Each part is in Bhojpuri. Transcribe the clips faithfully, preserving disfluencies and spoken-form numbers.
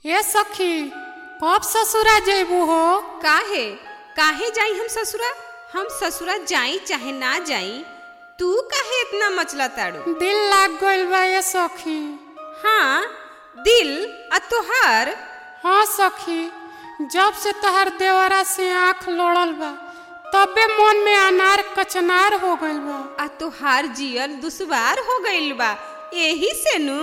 ए सखी, कब ससुरा जेबू हो? काहे काहे जाई हम ससुरा? हम ससुरा जाई चाहे ना जाई, तू काहे इतना मचला ताड़ू? दिल लाग गइल बा ए सखी। हाँ दिल आ तोहार? हाँ सखी, जब से तोहर देवरा से आँख लोड़ल बा तबे मन में अनार कचनार हो गइल बा। आ तोहार जियल दुश्वार हो गइल बा, यही से नू।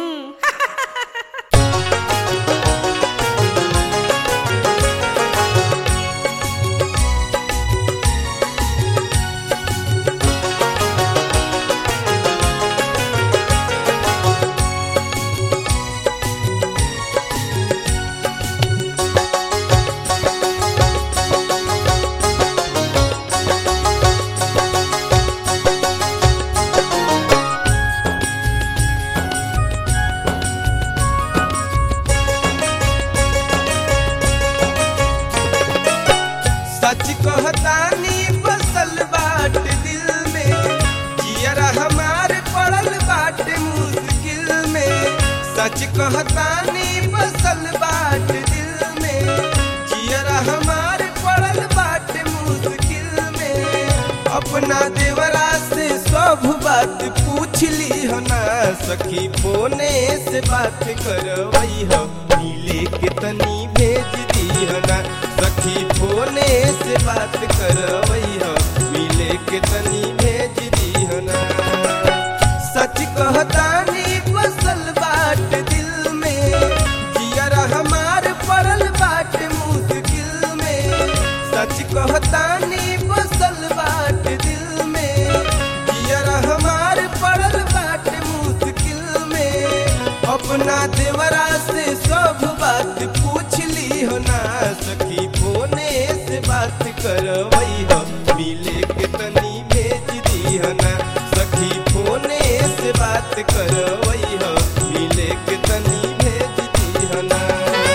सच कहतानी बसल बाट दिल में, जियरा हमार पड़ल बाट मुश्किल में। सच कहतानी बसल बाट दिल में, जियरा हमार पड़ल बाट मुश्किल में। अपना देवरा से सब बात पूछ ली हो ना सखी, फोने से बात करवई हो, मिले के तनी भेज दी हो ना सखी, फोने से बात करवई हो, मिले के तनी भेज दी हो ना। सच कहतानी बसल बाट दिल में, जियरा हमार पड़ल बाट मुश्किल में। सच कहतानी बसल बाट दिल में, जियरा हमार पड़ल बाट मुश्किल में। अपना देवरा से सब बात पूछ ली हो ना सखी, फोने से बात करवई हो, मिले के तनी भेज दी हो ना सखी, फोने से बात करवई हो, मिले के तनी भेज दी हो ना।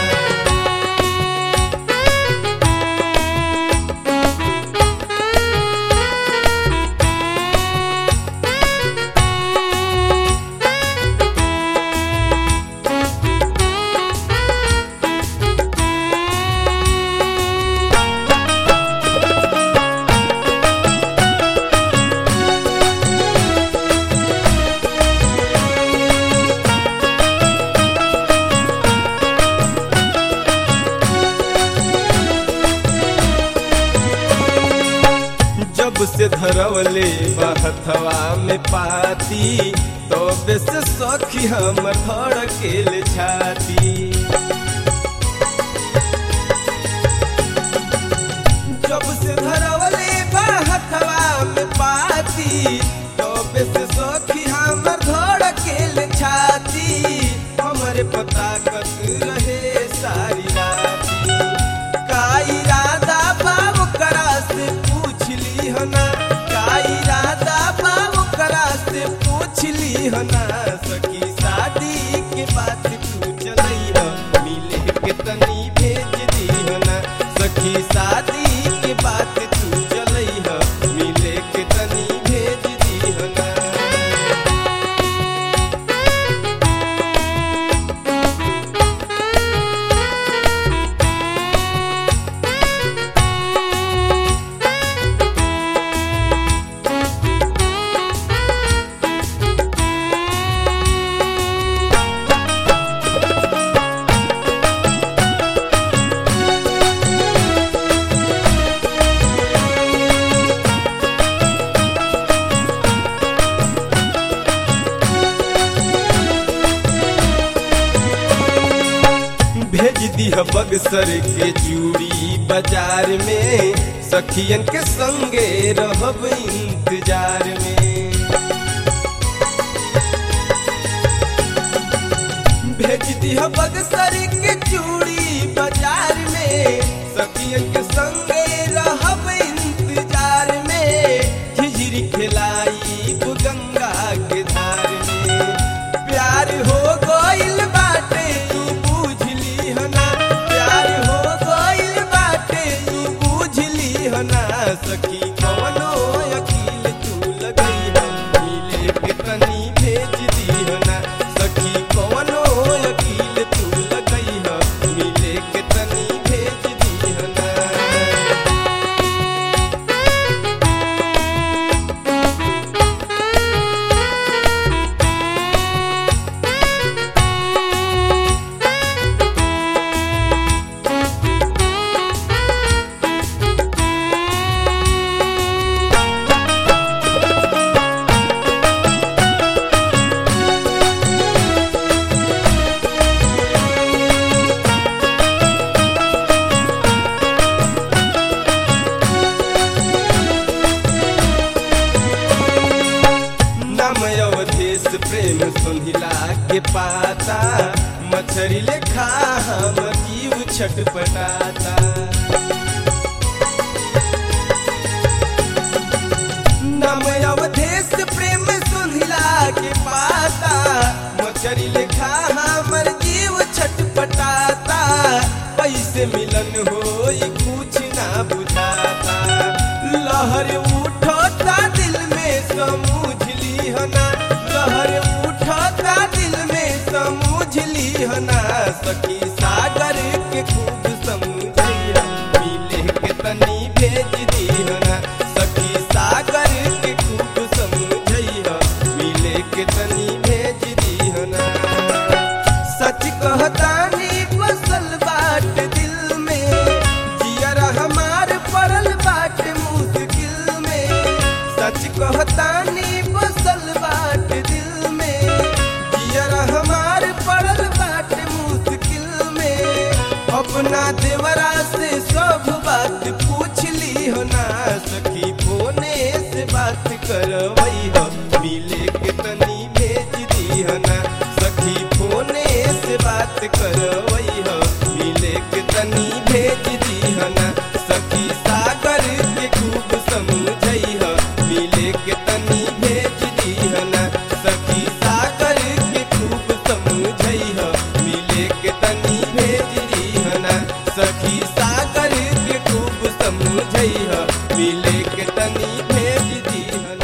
जब से धरवले बहथवा में पाती, तबे से सखी हमर धड़केल छाती। जब से धरवले बहथवा में पाती, तबे से सखी हमर धड़केल छाती। हमरे पता कत रहे सारी राती, का इरादा बाबू करा से पूछ ली हो ना, का इरादा बाबू करा से पूछ ली हो ना सखी, शादी के बात तू चलई हो, मिले के तनी भेज दी हो ना सखी, शादी के बात तू चलई हो, मिले के तनी भेज दी हो ना। भेज दी बक्सर के चूड़ी बाजार में, सखियन के संगे रहब इंतजार में। भेज दी बक्सर के चूड़ी बाजार में, सखियन के संगे रहब इंतजार में। झिझरी खिलाई गंगा के धार में, प्यार हो गइल बाटे तू बुझली हो ना, प्यार हो गइल बाटे तू बुझली हो ना सखी, कवनो अकील तू लगई हो, मिले के तनी भेज दी हो ना सखी, कवनो अकील तू लगई हो, पाता मछरी लेखा हमर जीव छटपटाता। नम अवधेश प्रेम सुनिला के पाता मछरी लेखा हमर जीव छटपटाता। पैसे मिलन होई कुछ ना बुझाता लहर उठता दिल में समझ ली हना लहर उठता दिल में समझ ली हना। सखी सागर के खूब समझिया मिले के तनी भेज दी हना सखी सागर के खूब समझिया मिले के तनी भेज दी हना। सच कहतानी बसल बाट दिल में जियरा हमार पड़ल बाट मुश्किल में। सच कहतानी बसल बाट दिल में जियरा हमार पड़ल बाट मुश्किल में। अपना देवरा से सब बात पूछ ली हो ना सखी फोने से बात करवई हो मिले के तनी भेज दी हो ना सखी फोने से बात करवई हो मिले के तनी भेज दी हो ना सखी सागर के खूब समझई हो मिले के तनी भेज दी हो ना सखी सागर के खूब समझई हो मिले के तनी भेज दी हो ना सखी सागर के खूब समझई हो मिले के तनी भेज दी हो।